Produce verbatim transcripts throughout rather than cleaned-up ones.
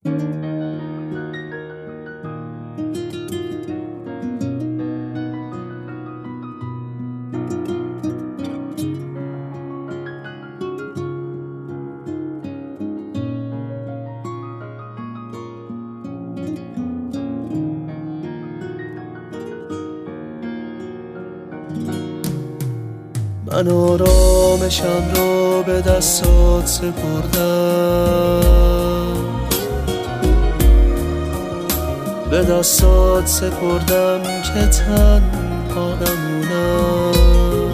من آرامشم را به دستات سپردم، به دستات سپردم که تنها نمونم.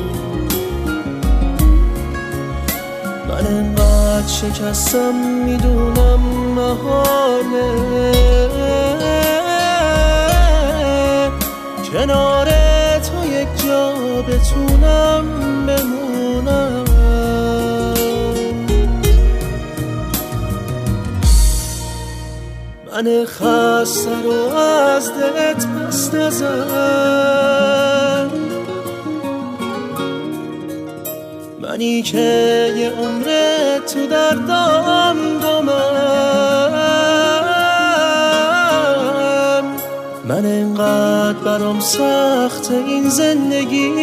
من انقدر شکستم میدونم محاله کنار تو یک جا بتونم بمونم. من خسته رو از دلت پس نزن، منی که یه عمره تو دردام گمم. من انقدر برام سخت این زندگی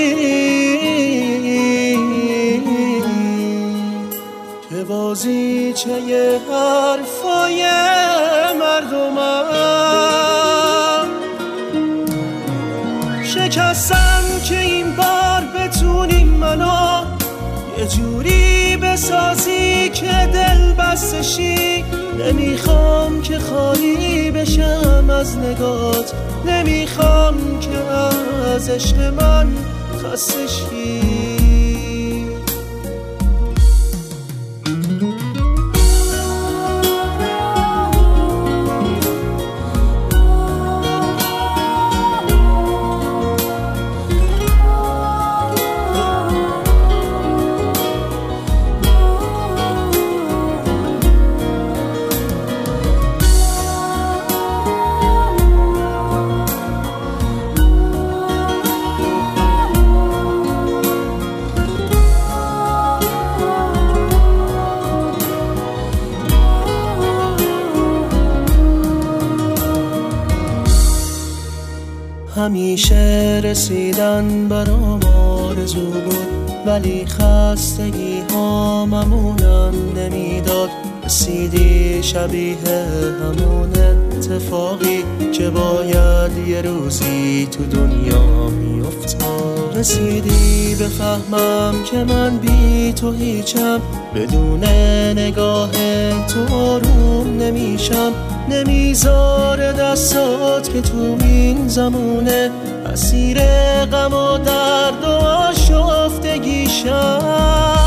که بازیچه یه حرفای مردمم. شکستم که این بار بتونی منو یه جوری بسازی که دل بستشی. نمیخوام که خالی بشم از نگات، نمیخوام که از عشق من خسته شی. همیشه رسیدن برام آرزو بود، ولی خستگی ها ممونم نمیداد. رسیدی شبیه همون اتفاقی که باید یه روزی تو دنیا میافتاد. رسیدی بفهمم که من بی تو هیچم، بدون نگاه تو آروم نمیشم. نمیذاره دستات که تو این زمونه اسیر غم و درد و آشفتگیشم.